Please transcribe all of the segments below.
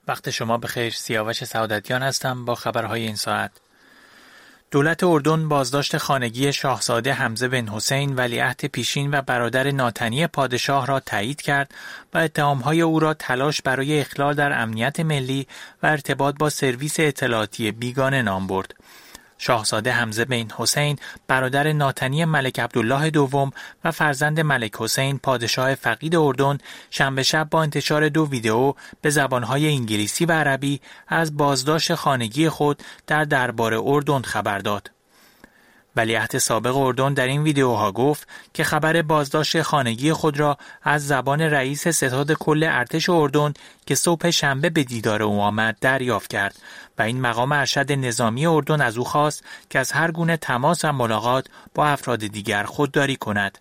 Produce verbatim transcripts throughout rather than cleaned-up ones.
وقت شما بخیر. سیاوش سعادتیان هستم با خبرهای این ساعت. دولت اردن بازداشت خانگی شاهزاده حمزه بن حسین ولیعهد پیشین و برادر ناتنی پادشاه را تایید کرد و اتهامهای او را تلاش برای اخلال در امنیت ملی و ارتباط با سرویس اطلاعاتی بیگانه نام برد. شاهزاده حمزه بن حسین برادر ناتنی ملک عبدالله دوم و فرزند ملک حسین پادشاه فقید اردن شنبه شب با انتشار دو ویدئو به زبانهای انگلیسی و عربی از بازداشت خانگی خود در دربار اردن خبر داد. ولیعهد سابق اردن در این ویدئوها گفت که خبر بازداشت خانگی خود را از زبان رئیس ستاد کل ارتش اردن که صبح شنبه به دیدار او آمد دریافت کرد و این مقام ارشد نظامی اردن از او خواست که از هر گونه تماس و ملاقات با افراد دیگر خودداری کند.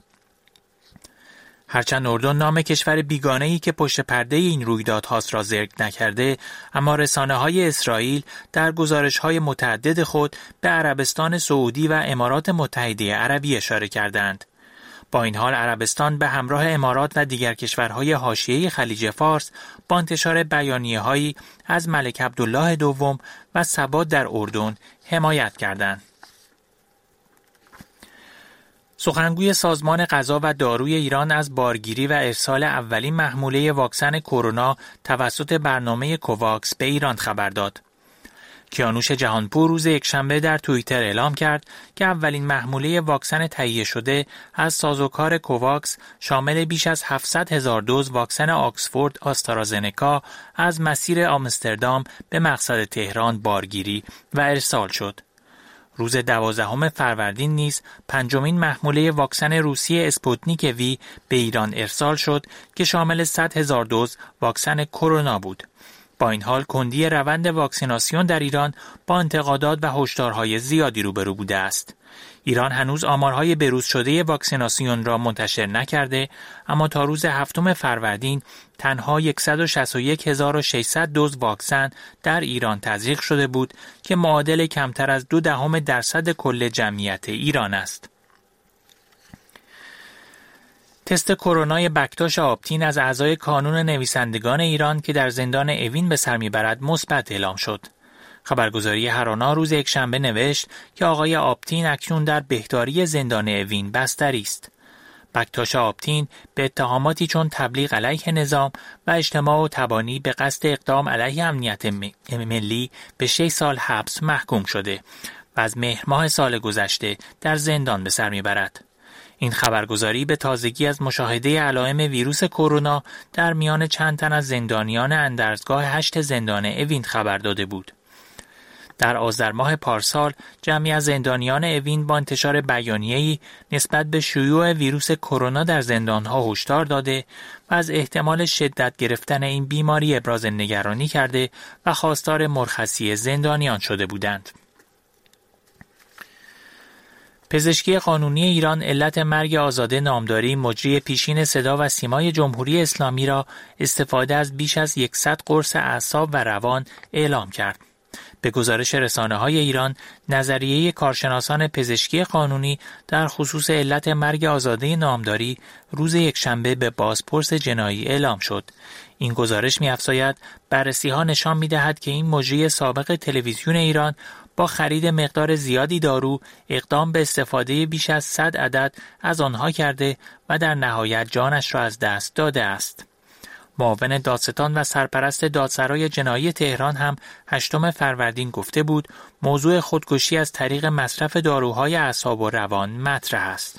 هرچند اردن نام کشور بیگانه‌ای که پشت پرده این رویدادهاست را ذکر نکرده، اما رسانه‌های اسرائیل در گزارش‌های متعدد خود به عربستان سعودی و امارات متحده عربی اشاره کردند. با این حال عربستان به همراه امارات و دیگر کشورهای حاشیه‌ای خلیج فارس با انتشار بیانیه‌هایی از ملک عبدالله دوم و ثبات در اردن حمایت کردند. سخنگوی سازمان غذا و داروی ایران از بارگیری و ارسال اولین محموله واکسن کرونا توسط برنامه کوواکس به ایران خبر داد. کیانوش جهانپور روز یکشنبه در توییتر اعلام کرد که اولین محموله واکسن تهیه شده از سازوکار کوواکس شامل بیش از هفتصد هزار دوز واکسن آکسفورد آسترازنکا از مسیر آمستردام به مقصد تهران بارگیری و ارسال شد. روز دوازدهم فروردین نیز پنجمین محموله واکسن روسی اسپوتنیک وی به ایران ارسال شد که شامل صد هزار دوز واکسن کرونا بود. با این حال کندی روند واکسیناسیون در ایران با انتقادات و هشدارهای زیادی روبرو بوده است. ایران هنوز آمارهای بروز شده واکسیناسیون را منتشر نکرده، اما تا روز هفتم فروردین تنها صد و شصت و یک هزار و ششصد دوز واکسن در ایران تزریق شده بود که معادل کمتر از دو دهم درصد کل جمعیت ایران است. تست کرونای بکتاش آپتین از اعضای کانون نویسندگان ایران که در زندان اوین به سر میبرد مثبت اعلام شد. خبرگزاری هرانا روز یکشنبه نوشت که آقای آپتین اکنون در بهداری زندان اوین بستری است. بکتاش آپتین به اتهاماتی چون تبلیغ علیه نظام و اجتماع و تبانی به قصد اقدام علیه امنیت ملی به شش سال حبس محکوم شده و از مهر ماه سال گذشته در زندان به سر میبرد. این خبرگزاری به تازگی از مشاهده علائم ویروس کرونا در میان چند تن از زندانیان اندرزگاه هشت زندان اوین خبر داده بود. در آذر ماه پارسال جمعی از زندانیان اوین با انتشار بیانیه‌ای نسبت به شیوع ویروس کرونا در زندانها هشدار داده و از احتمال شدت گرفتن این بیماری ابراز نگرانی کرده و خواستار مرخصی زندانیان شده بودند. پزشکی قانونی ایران علت مرگ آزاده نامداری مجری پیشین صدا و سیمای جمهوری اسلامی را استفاده از بیش از صد قرص اعصاب و روان اعلام کرد. به گزارش رسانه‌های ایران، نظریه کارشناسان پزشکی قانونی در خصوص علت مرگ آزاده نامداری روز یکشنبه به بازپرس جنایی اعلام شد. این گزارش می‌افزاید بررسی‌ها نشان می‌دهد که این مجری سابق تلویزیون ایران با خرید مقدار زیادی دارو اقدام به استفاده بیش از صد عدد از آنها کرده و در نهایت جانش را از دست داده است. معاون دادستان و سرپرست دادسرای جنایی تهران هم هشتم فروردین گفته بود موضوع خودکشی از طریق مصرف داروهای اعصاب و روان مطرح است.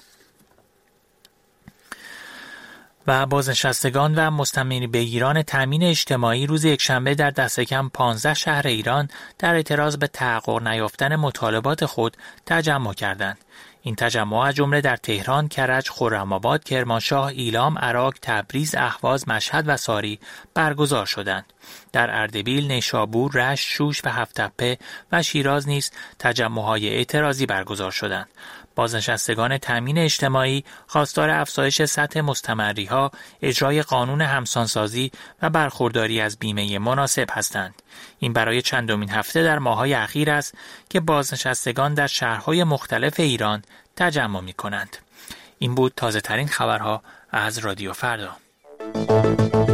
و بازنشستگان و مستمربگیران تامین اجتماعی روز یکشنبه در دست کم پانزده شهر ایران در اعتراض به تحقق نیافتن مطالبات خود تجمع کردند. این تجمع از جمله در تهران، کرج، خرم‌آباد، کرمانشاه، ایلام، عراق، تبریز، اهواز، مشهد و ساری برگزار شدند. در اردبیل، نیشابور، رشت، شوش و هفت‌تپه و شیراز نیز تجمع‌های اعتراضی برگزار شدند. بازنشستگان تامین اجتماعی خواستار افزایش سطح مستمری‌ها، اجرای قانون همسانسازی و برخورداری از بیمه مناسب هستند. این برای چندمین هفته در ماه‌های اخیر است که بازنشستگان در شهرهای مختلف ایران تجمع می‌کنند. این بود تازه‌ترین خبرها از رادیو فردا.